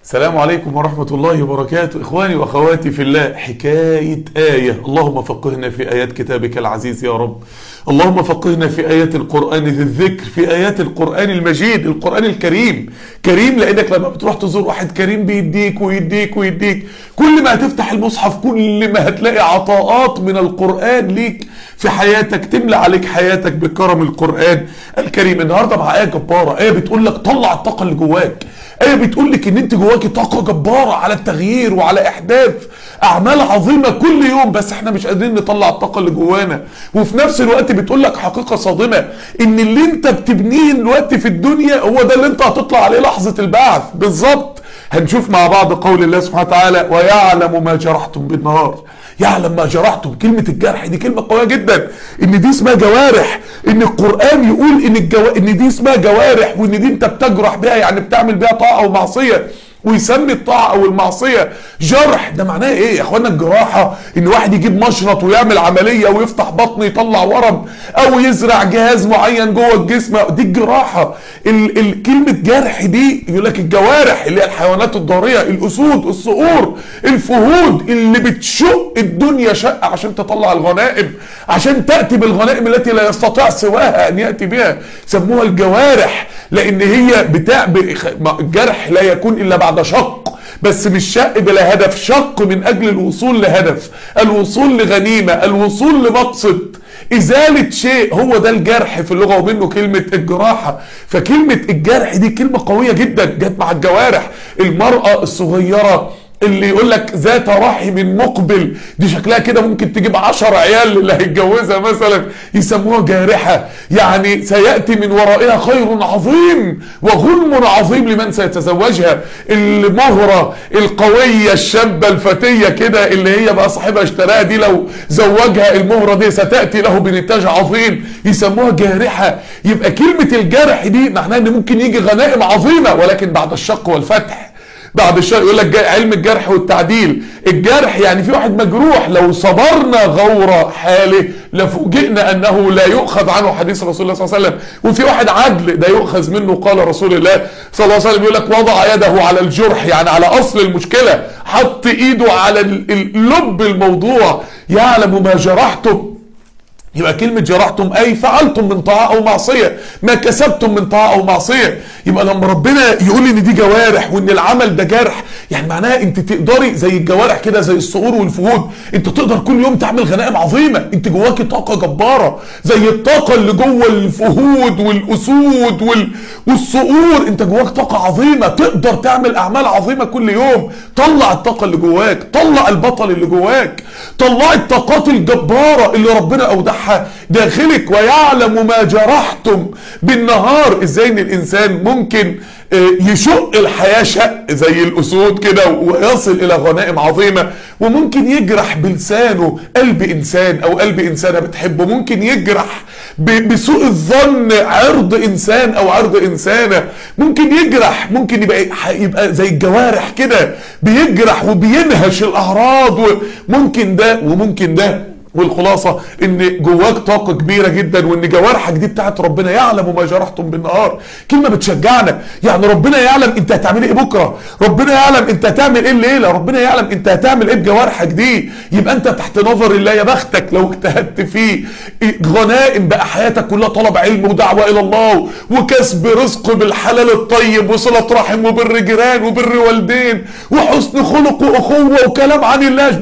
السلام عليكم ورحمة الله وبركاته. إخواني وأخواتي في الله، حكاية آية. اللهم فقهنا في آيات كتابك العزيز يا رب. اللهم فقهنا في آيات القرآن ذي الذكر، في آيات القرآن المجيد، القرآن الكريم. كريم لأنك لما بتروح تزور واحد كريم بيديك ويديك ويديك. كل ما هتفتح المصحف كل ما هتلاقي عطاءات من القرآن ليك في حياتك، تملى عليك حياتك بكرم القرآن الكريم. النهارده مع آية جبارة، آية بتقول لك طلع الطاقة اللي جواك. آية بتقول لك ان انت جواكي طاقة جبارة على التغيير وعلى احداث اعمال عظيمة كل يوم، بس احنا مش قادرين نطلع الطاقة اللي جوانا. وفي نفس الوقت بتقول لك حقيقة صادمة، ان اللي انت بتبنيه دلوقتي في الدنيا هو ده اللي انت هتطلع عليه لحظة البعث بالظبط. هنشوف مع بعض قول الله سبحانه وتعالى: ويعلم ما جرحتم بالنهار. يعلم ما جرحتم، كلمة الجرح دي كلمة قوية جدا، ان دي اسمها جوارح. ان القرآن يقول ان دي اسمها جوارح، وان دي انت بتجرح بها، يعني بتعمل بها طاعة او معصية، ويسمي الطاعة او المعصية جرح. ده معناه ايه يا اخوانا؟ الجراحة ان واحد يجيب مشرط ويعمل عملية ويفتح بطن يطلع ورم، او يزرع جهاز معين جوه الجسم، دي الجراحة. كلمة جرح دي يقول لك الجوارح اللي هي الحيوانات الضارية، الاسود، الصقور، الفهود اللي بتشق الدنيا شقة عشان تطلع الغنائم، عشان تأتي بالغنائم التي لا يستطيع سواها ان يأتي بها. سموها الجوارح لان هي الجرح لا يكون الا بعد شق، بس مش شق بلا هدف، شق من اجل الوصول لهدف، الوصول لغنيمة، الوصول لمقصد، ازالة شيء. هو ده الجرح في اللغة، ومنه كلمة الجراحة. فكلمة الجرح دي كلمة قوية جدا جت مع الجوارح. المرأة الصغيرة اللي يقول لك ذات رحم مقبل، دي شكلها كده ممكن تجيب 10 عيال اللي هيتجوزها مثلا، يسموها جارحة. يعني سيأتي من ورائها خير عظيم وغنم عظيم لمن سيتزوجها. المهرة القوية الشابة الفتية كده اللي هي بقى صاحبها اشتراها، دي لو زوجها المهرة دي ستأتي له بنتاج عظيم، يسموها جارحة. يبقى كلمة الجرح دي معناها ان ممكن يجي غنائم عظيمة، ولكن بعد الشق والفتح. بعد الشر. يقول لك علم الجرح والتعديل. الجرح يعني في واحد مجروح لو صبرنا غور حاله لفوجئنا انه لا يؤخذ عنه حديث رسول الله صلى الله عليه وسلم. وفي واحد عدل ده يؤخذ منه قال رسول الله صلى الله عليه وسلم. يقول لك وضع يده على الجرح، يعني على اصل المشكلة، حط ايده على لب الموضوع. يعلم ما جرحتم. يبقى كلمة جرحتم أي فعلتم من طاعة أو معصية، ما كسبتم من طاعة أو معصية. يبقى لما ربنا يقول إن دي جوارح وإن العمل ده جرح، يعني معناها أنت تقدري زي الجوارح كده، زي الصقور والفهود، أنت تقدر كل يوم تعمل غنائم عظيمة. أنت جواكي طاقة جبارة زي الطاقة اللي جوه الفهود والأسود والصقور. أنت جواك طاقة عظيمة، تقدر تعمل أعمال عظيمة كل يوم. طلع الطاقة اللي جواك، طلع البطل اللي جواك، طلع الطاقات الجبارة اللي ربنا أودعها داخلك. ويعلم ما جرحتم بالنهار. ازاي ان الانسان ممكن يشق الحياة شق زي الاسود كده ويصل الى غنائم عظيمة، وممكن يجرح بلسانه قلب انسان او قلب انسانة بتحبه، ممكن يجرح بسوء الظن عرض انسان او عرض انسانة، ممكن يجرح، ممكن يبقى زي الجوارح كده بيجرح وبينهش الاعراض، وممكن ده وممكن ده. والخلاصة ان جواك طاقة كبيرة جدا، وان جوارحك دي بتاعت ربنا. يعلم ما جرحتم بالنهار، كلمة بتشجعنا. يعني ربنا يعلم انت هتعمل ايه بكرة، ربنا يعلم انت هتعمل ايه الليلة، ربنا يعلم انت هتعمل ايه بجوارحك دي. يبقى انت تحت نظر الله. يا بختك لو اجتهدت فيه. غنائم بقى حياتك كلها طلب علم ودعوة الى الله وكسب رزق بالحلال الطيب وصلة رحم وبر جيران وبر والدين وحسن خلق واخوة وكلام عن الله.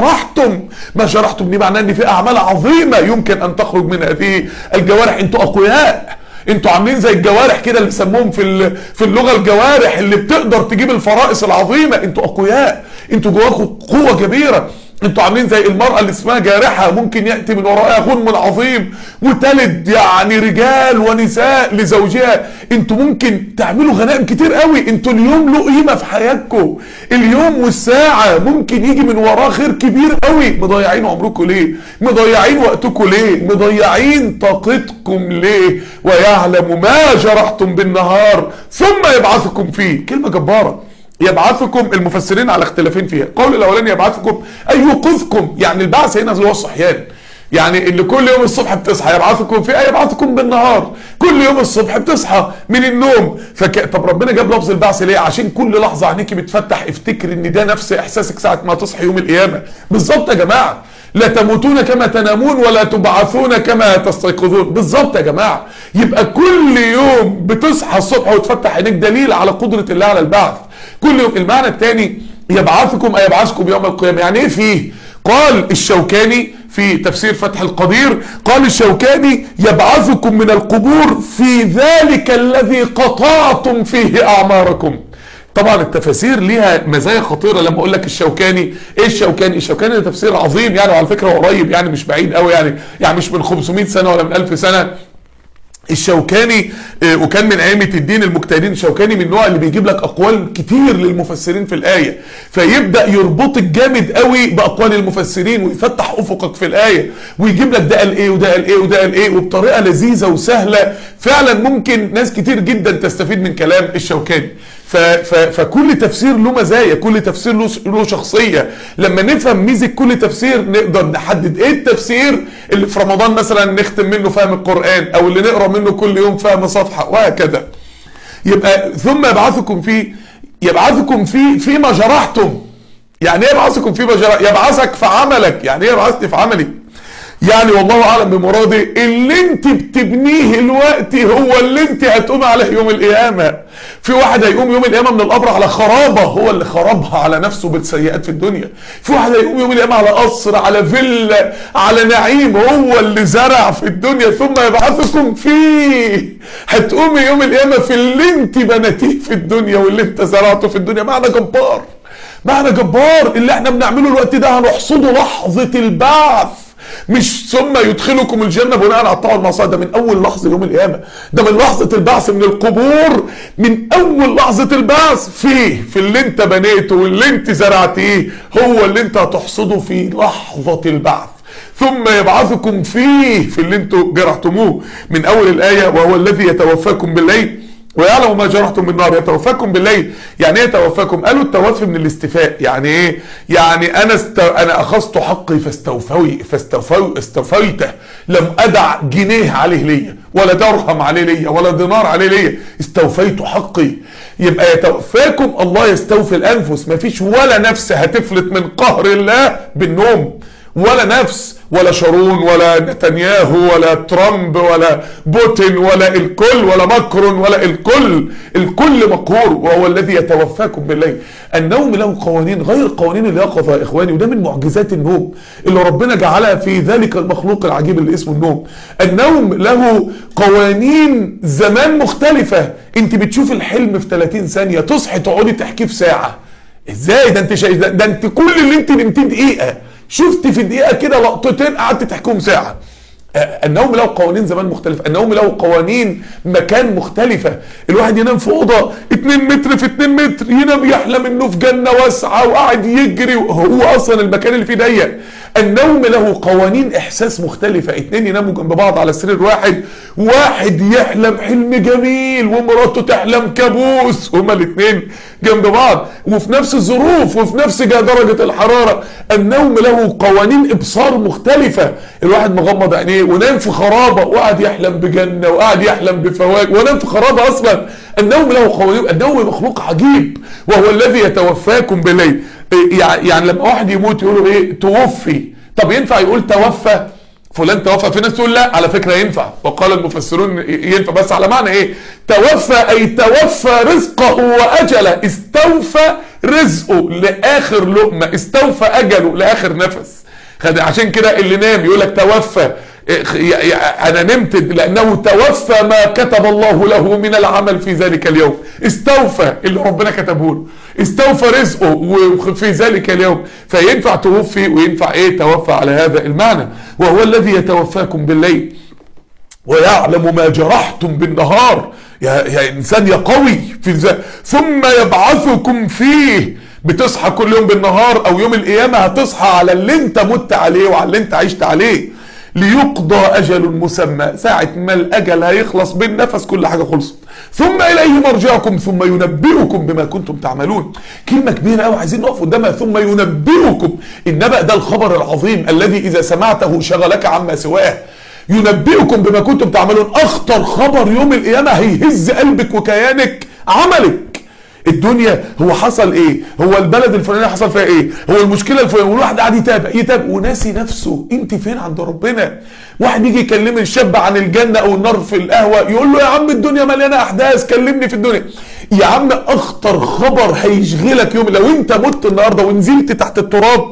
ما جرحتم دي معناه ان في اعمال عظيمة يمكن ان تخرج من هذه الجوارح. انتوا اقوياء، انتوا عاملين زي الجوارح كده اللي بيسموهم في اللغة الجوارح اللي بتقدر تجيب الفرائس العظيمة. انتوا اقوياء، انتوا جواكم قوة كبيرة. انتوا عاملين زي المرأة اللي اسمها جارحة، ممكن يأتي من ورائها غنم عظيم وتلد يعني رجال ونساء لزوجها. انتوا ممكن تعملوا غنائم كتير قوي. انتوا اليوم له قيمة في حياتكم، اليوم والساعة ممكن يجي من وراه خير كبير قوي. مضيعين عمركم ليه؟ مضيعين وقتكم ليه؟ مضيعين طاقتكم ليه؟ ويعلم ما جرحتم بالنهار ثم يبعثكم فيه. كلمة جبارة. يبعثكم، المفسرين على اختلافين فيها. قول الاولاني يبعثكم اي يوقظكم، يعني البعث هنا هو الصحيان. يعني اللي كل يوم الصبح بتصحى يبعثكم في ايه، يبعثكم بالنهار، كل يوم الصبح بتصحى من النوم. طب ربنا جاب لفظ البعث ليه؟ عشان كل لحظه عينيكي بتفتح افتكر ان ده نفس احساسك ساعه ما تصحي يوم القيامه بالظبط يا جماعه. لا تموتون كما تنامون ولا تبعثون كما تستيقظون، بالظبط يا جماعه. يبقى كل يوم بتصحى الصبح وتفتح عينيك دليل على قدره الله على البعث كل يوم. المعنى الثاني يبعثكم اي يبعثكم يوم القيامه، يعني ايه فيه؟ قال الشوكاني في تفسير فتح القدير، قال الشوكاني يبعثكم من القبور في ذلك الذي قطعتم فيه اعماركم. طبعا التفاسير ليها مزايا خطيره. لما اقول لك الشوكاني، ايه الشوكاني؟ الشوكاني ده تفسير عظيم يعني، وعلى فكره قريب يعني، مش بعيد قوي يعني مش من 500 سنه ولا من 1000 سنه. الشوكاني وكان من ائمه الدين المجتهدين. الشوكاني من النوع اللي بيجيب لك اقوال كتير للمفسرين في الايه، فيبدا يربطك جامد قوي باقوال المفسرين ويفتح افقك في الايه، ويجيب لك ده قال ايه وده قال ايه وده قال ايه، وبطريقه لذيذه وسهله فعلا ممكن ناس كتير جدا تستفيد من كلام الشوكاني. فكل تفسير له مزايا، كل تفسير له شخصيه. لما نفهم ميزه كل تفسير نقدر نحدد ايه التفسير اللي في رمضان مثلا نختم منه فهم القرآن، او اللي نقرا منه كل يوم فهم صفحه، وهكذا. يبقى ثم يبعثكم فيه، يبعثكم فيه فيما جرحتم. يعني ايه يبعثكم فيما جرحتم؟ يبعثك في عملك. يعني ايه يبعثني في عملي؟ يعني والله اعلم بمرادي اللي انت بتبنيه الوقت هو اللي انت هتقوم عليه يوم القيامه. في واحد هيقوم يوم القيامه من القبر على خرابه هو اللي خربها على نفسه بالسيئات في الدنيا. في واحد هيقوم يوم القيامه على قصر، على فيلا، على نعيم هو اللي زرع في الدنيا. ثم يبعثكم فيه، هتقومي يوم القيامه في اللي انت بنيتيه في الدنيا واللي انت زرعته في الدنيا. معنى جبار، معنى جبار. اللي احنا بنعمله الوقت ده هنحصده لحظه البعث، مش ثم يدخلكم الجنه بناء على الطاعه والمعصيه. ده من اول لحظه يوم القيامه، ده من لحظه البعث من القبور، من اول لحظه البعث في اللي انت بنيته واللي انت زرعتيه هو اللي انت هتحصده في لحظه البعث. ثم يبعثكم فيه في اللي انتوا جرحتموه. من اول الايه وهو الذي يتوفاكم بالليل ويعلم ما جرحتم بالنهار. يتوفاكم بالليل، يعني ايه يتوفاكم؟ قالوا التوفي من الاستيفاء. يعني ايه؟ يعني انا اخذت حقي فاستوفيته، لم ادع جنيه عليه ليا ولا درهم عليه ليا ولا دينار عليه ليا، استوفيت حقي. يبقى يتوفاكم، الله يستوفي الانفس. مفيش ولا نفس هتفلت من قهر الله بالنوم، ولا نفس، ولا شارون ولا نتنياهو ولا ترامب ولا بوتين ولا الكل ولا ماكرون ولا الكل مقهور. وهو الذي يتوفاكم بالليل. النوم له قوانين غير قوانين اليقظه يا اخواني، وده من معجزات النوم اللي ربنا جعلها في ذلك المخلوق العجيب اللي اسمه النوم. النوم له قوانين زمان مختلفه. انت بتشوف الحلم في 30 ثانيه، تصحي تقعدي تحكيه في ساعه. ازاي ده؟ انت شايف ده انت كل اللي انت نمتيه دقيقه، شفت في دقيقه كده لقطتين قعدت تحكيهم ساعه. النوم له قوانين زمان مختلفه، النوم له قوانين مكان مختلفه. الواحد ينام في اوضه 2 متر في 2 متر، ينام يحلم انه في جنه واسعه وقاعد يجري وهو اصلا المكان اللي فيه ضيق. النوم له قوانين احساس مختلفه. 2 يناموا جنب بعض على سرير واحد، واحد يحلم حلم جميل ومراته تحلم كابوس، هما ال2 جنب بعض وفي نفس الظروف وفي نفس درجه الحراره. النوم له قوانين ابصار مختلفه. الواحد مغمض عينيه ونام في خرابه وقعد يحلم بجنه وقعد يحلم بفواكه ونام في خرابه اصلا. النوم له قوانين. النوم مخلوق عجيب. وهو الذي يتوفاكم بالليل. يعني لما واحد يموت يقولوا ايه؟ توفي. طب ينفع يقول توفى فلان توفى؟ في ناس تقول لا، على فكره ينفع، وقال المفسرون ينفع، بس على معنى ايه؟ توفى اي توفى رزقه واجله، استوفى رزقه لاخر لقمه، استوفى اجله لاخر نفس. عشان كده اللي نام يقول لك توفى، انا نمت لانه توفى ما كتب الله له من العمل في ذلك اليوم. استوفى اللي ربنا كتبه له، استوفى رزقه في ذلك اليوم. فينفع توفي وينفع ايه؟ توفى على هذا المعنى. وهو الذي يتوفاكم بالليل ويعلم ما جرحتم بالنهار. يا انسان يا قوي في ثم يبعثكم فيه. بتصحى كل يوم بالنهار، او يوم القيامه هتصحى على اللي انت مت عليه وعلى اللي انت عشت عليه. ليقضى أجل مسمى، ساعة ما الأجل هيخلص بالنفس كل حاجة خلصت. ثم إليه مرجعكم ثم ينبئكم بما كنتم تعملون. كلمة كبيرة قوي عايزين نقف قدامها، ثم ينبئكم. النبأ ده الخبر العظيم الذي إذا سمعته شغلك عما سواه. ينبئكم بما كنتم تعملون، أخطر خبر يوم القيامة هيهز قلبك وكيانك عملك. الدنيا هو حصل ايه، هو البلد الفلانيه حصل فيها ايه، هو المشكله الفلانيه، والواحد قاعد يتابع وناسي نفسه انت فين عند ربنا. واحد يجي يكلم الشاب عن الجنه او النار في القهوه يقول له يا عم الدنيا مليانه احداث، كلمني في الدنيا. يا عم اخطر خبر هيشغلك يوم لو انت مت النهارده ونزلت تحت التراب،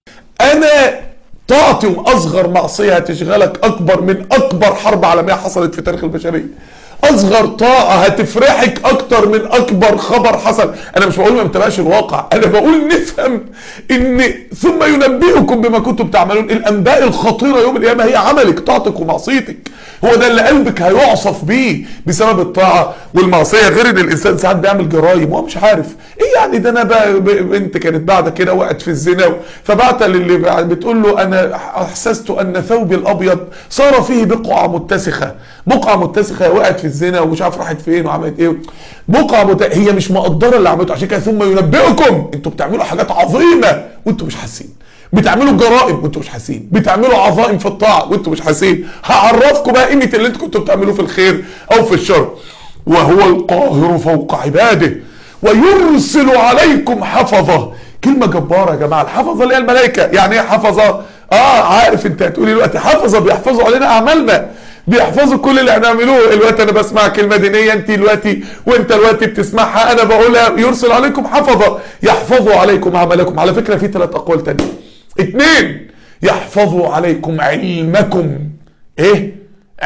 انا طاعتي واصغر معصيه هتشغلك اكبر من اكبر حرب عالميه حصلت في تاريخ البشريه. اصغر طاعه هتفرحك اكتر من اكبر خبر حصل. انا مش بقول ما نتابعش الواقع، انا بقول نفهم ان ثم ينبئكم بما كنتم تعملون. الانباء الخطيره يوم القيامه هي عملك، طاعتك ومعصيتك. هو ده اللي قلبك هيعصف بيه بسبب الطاعه والمعصيه. غير ان الانسان ساعات بيعمل جرايم وهو مش عارف ايه. يعني ده انا بنت كانت بعد كده وقعت في الزنا، فبعت للي بتقول له انا احسست ان ثوبي الابيض صار فيه بقعه متسخه. بقعه متسخه، وقعت في الزنا ومش عارف راحت فين وعملت ايه. هي مش مقدره اللي عملته. عشان كده ثم ينبئكم، انتوا بتعملوا حاجات عظيمه وانتوا مش حاسين، بتعملوا جرائم وانتوا مش حاسين، بتعملوا عظائم في الطاعه وانتوا مش حاسين. هعرفكم بقى قيمه اللي انتوا كنتوا بتعملوه في الخير او في الشر. وهو القاهر فوق عباده ويرسل عليكم حفظه. كلمه جباره يا جماعه. الحفظه اللي هي الملائكه. يعني ايه حفظه؟ عارف انت هتقولي دلوقتي حفظه بيحفظوا علينا اعمالنا، بيحفظوا كل اللي هنعملوه. الوقت انا بسمع كلمه دينيه انت دلوقتي وانت دلوقتي بتسمعها انا بقولها، يرسل عليكم حفظه يحفظوا عليكم عملكم. على فكره في 3 اقوال تانية. 2 يحفظوا عليكم علمكم. ايه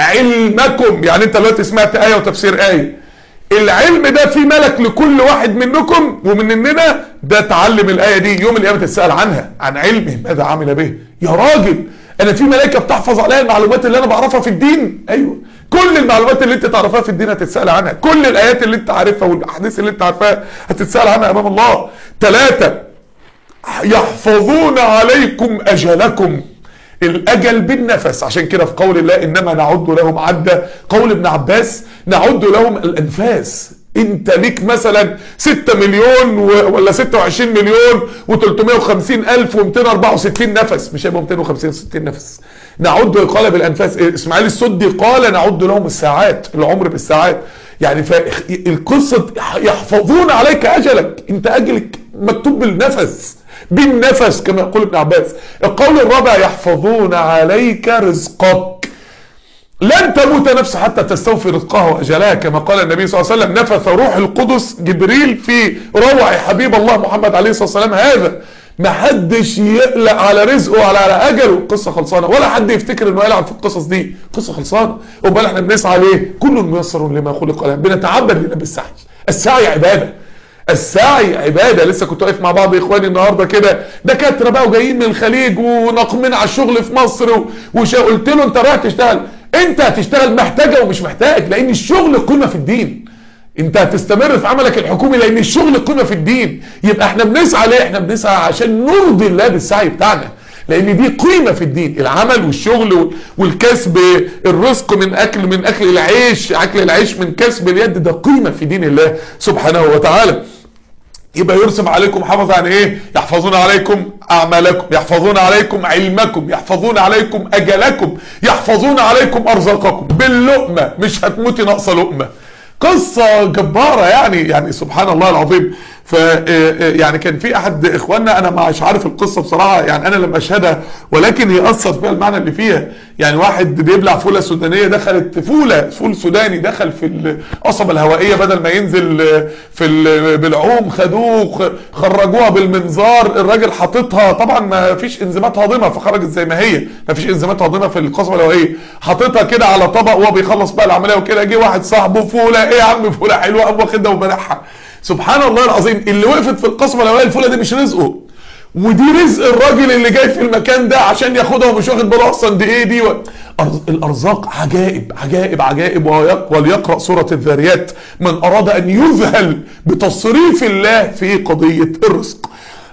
علمكم؟ يعني انت دلوقتي سمعت ايه وتفسير ايه، العلم ده في ملك لكل واحد منكم ومننا ده اتعلم الايه دي، يوم القيامه تسال عنها، عن علمه ماذا عمل به. يا راجل انا في ملائكه بتحفظ عليا المعلومات اللي انا بعرفها في الدين. ايوه، كل المعلومات اللي انت تعرفها في الدين هتتسال عنها، كل الايات اللي انت عارفها والاحاديث اللي انت عارفها هتتسال عنها امام الله. 3 يحفظون عليكم اجلكم. الاجل بالنفس. عشان كده في قول الله انما نعد لهم عدا، قول ابن عباس نعد لهم الانفاس. انت ليك مثلا 6 مليون ولا 26 مليون و350 الف و264 نفس، مش هيبقوا 250 60 نفس. نعد قال بالانفاس. اسماعيل السدي قال نعد لهم الساعات، العمر بالساعات. يعني القصه يحفظون عليك اجلك، انت اجلك مكتوب بالنفس، بالنفس كما يقول ابن عباس. القول الرابع يحفظون عليك رزقك. لن تموت نفس حتى تستوفي رزقها واجلها، كما قال النبي صلى الله عليه وسلم نفث روح القدس جبريل في روع حبيب الله محمد عليه الصلاه والسلام هذا. ما حدش يقلق على رزقه ولا على اجله. القصه خلصانه، ولا حد يفتكر انه يلعب في القصص دي. القصه خلصانه. امال احنا بنسعى ليه؟ كل ميسر لما خلق له. بنتعبد لله بالسعي. السعي عباده، السعي عباده. لسه كنت واقف مع بعض اخواني النهارده كده دكاتره بقى وجايين من الخليج وناقمين على الشغل في مصر قلت له انت رايح تشتغل، انت هتشتغل محتاجه ومش محتاج، لان الشغل قيمه في الدين. انت هتستمر في عملك الحكومي لان الشغل قيمه في الدين. يبقى احنا بنسعى ليه؟ احنا بنسعى عشان نرضي الله بالسعي بتاعنا، لان دي قيمه في الدين. العمل والشغل والكسب، الرزق من اكل العيش، اكل العيش من كسب اليد، ده قيمه في دين الله سبحانه وتعالى. يبقى يرسم عليكم حفظ. يعني ايه؟ يحفظون عليكم اعمالكم، يحفظون عليكم علمكم، يحفظون عليكم اجلكم، يحفظون عليكم ارزاقكم. باللقمه، مش هتموتي ناقصه لقمه. قصه جباره يعني سبحان الله العظيم. ف يعني كان في احد اخواننا، انا مش عارف القصه بصراحه، يعني انا لم اشهدها ولكن هي اثر فيها المعنى اللي فيها. يعني واحد بيبلع فوله سودانيه، دخلت فول سوداني دخل في القصبه الهوائيه، بدل ما ينزل بالعوم خدوه خرجوها بالمنظار. الراجل حاططها، طبعا ما فيش انزيمات هاضمه فخرجت زي ما هي، ما فيش انزيمات هاضمه في القصبه الهوائيه، حاططها كده على طبق وهو بيخلص بقى العمليه وكده. جه واحد صاحبه فوله، ايه يا عم فوله حلوه، قام واخدها وبلعها. سبحان الله العظيم. اللي وقفت في القصبه الهوائيه الفوله دي مش رزقه، ودي رزق الراجل اللي جاي في المكان ده عشان ياخدها ومش واخد باله اصلا دي ايه دي. الارزاق عجائب عجائب عجائب. وليقرأ سورة الذاريات من اراد ان يذهل بتصريف الله في قضية الرزق.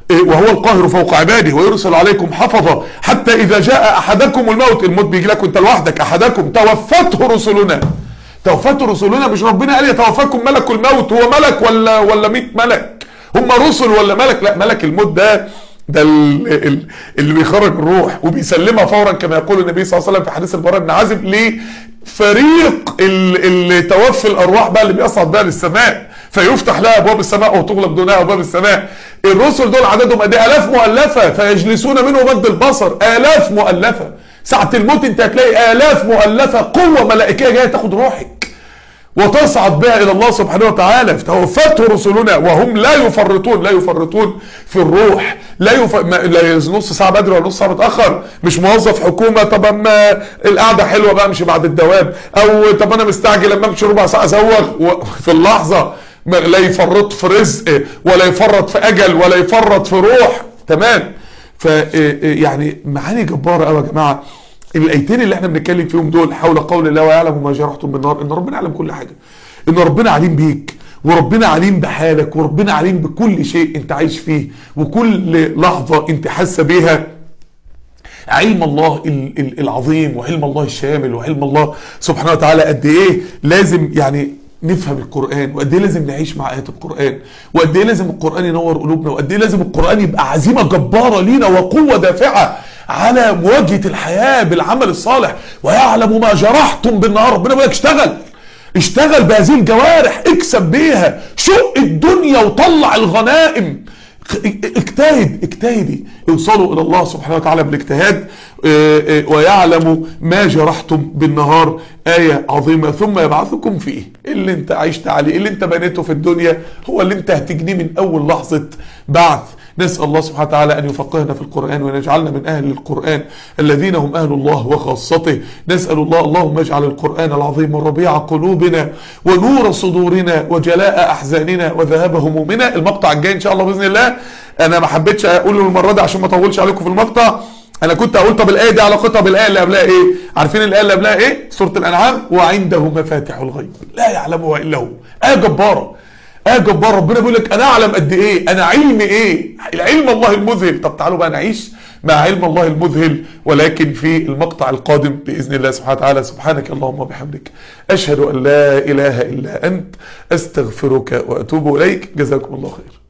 وهو القاهر فوق عباده ويرسل عليكم حفظة حتى إذا جاء أحدكم الموت بيجي لك وانت لوحدك، أحدكم توفته رسلنا. توفته رسلنا، مش ربنا قال يتوفاكم ملك الموت، هو ملك ولا 100 ملك؟ هم رسل ولا ملك؟ لا، ملك الموت ده اللي بيخرج الروح وبيسلمها فورا، كما يقول النبي صلى الله عليه وسلم في حديث البراء بن عازب لفريق اللي توفي الارواح بقى، اللي بيصعد بقى للسماء فيفتح لها ابواب السماء وتغلق دونها ابواب السماء. الرسل دول عددهم قد ايه؟ الاف مؤلفه، فيجلسون منه مد البصر، الاف مؤلفه. ساعه الموت انت هتلاقي الاف مؤلفه قوه ملائكيه جايه تاخد روحك وتصعد بها الى الله سبحانه وتعالى. فتوفته رسلنا وهم لا يفرطون في الروح، لا نص ساعه بدري ولا نص ساعه متاخر، مش موظف حكومه طب اما القعده حلوه بقى امشي بعد الدوام، او طب انا مستعجل لما امشي ربع ساعه ازوغ في اللحظه. لا يفرط في رزق ولا يفرط في اجل ولا يفرط في روح. تمام. ف يعني معاني جباره قوي يا جماعه. الايتين اللي احنا بنتكلم فيهم دول حول قول الله ويعلم ما جرحتم بالنار، ان ربنا يعلم كل حاجه، ان ربنا عليم بيك، وربنا عليم بحالك، وربنا عليم بكل شيء انت عايش فيه، وكل لحظه انت حاسه بيها. علم الله العظيم وعلم الله الشامل وعلم الله سبحانه وتعالى قد ايه لازم يعني نفهم القرآن، وقد ايه لازم نعيش مع آيات القرآن، وقد ايه لازم القرآن ينور قلوبنا، وقد ايه لازم القرآن يبقى عزيمة جبارة لينا وقوة دافعة على مواجهة الحياة بالعمل الصالح. ويعلم ما جرحتم بالنهار، ربنا بيقول لك اشتغل بهذه الجوارح، اكسب بيها، شق الدنيا وطلع الغنائم، اجتهدي، اوصلوا الى الله سبحانه وتعالى بالاجتهاد. ويعلم ما جرحتم بالنهار، آية عظيمة. ثم يبعثكم فيه، اللي انت عشت عليه، اللي انت بنيته في الدنيا هو اللي انت هتجنيه من اول لحظة بعث. نسأل الله سبحانه وتعالى أن يفقهنا في القرآن وأن يجعلنا من أهل القرآن الذين هم أهل الله وخاصته. نسأل الله اللهم اجعل القرآن العظيم ربيع قلوبنا ونور صدورنا وجلاء أحزاننا وذهاب همومنا. المقطع الجاي إن شاء الله بإذن الله، أنا ما حبيتش أقوله المرة دي عشان ما أطولش عليكم في المقطع. أنا كنت أقول طب الآية دي علاقتها بالآية اللي قبلها إيه؟ عارفين الآية اللي قبلها إيه؟ سورة الأنعام، وعنده مفاتح الغيب لا يعلمها إلا هو. آية جبارة، آية جبار. ربنا بيقول لك انا اعلم قد ايه، انا علمي ايه، العلم الله المذهل. طب تعالوا بقى نعيش مع علم الله المذهل، ولكن في المقطع القادم باذن الله سبحانه وتعالى. سبحانك اللهم وبحمدك، اشهد ان لا اله الا انت، استغفرك واتوب اليك. جزاكم الله خير.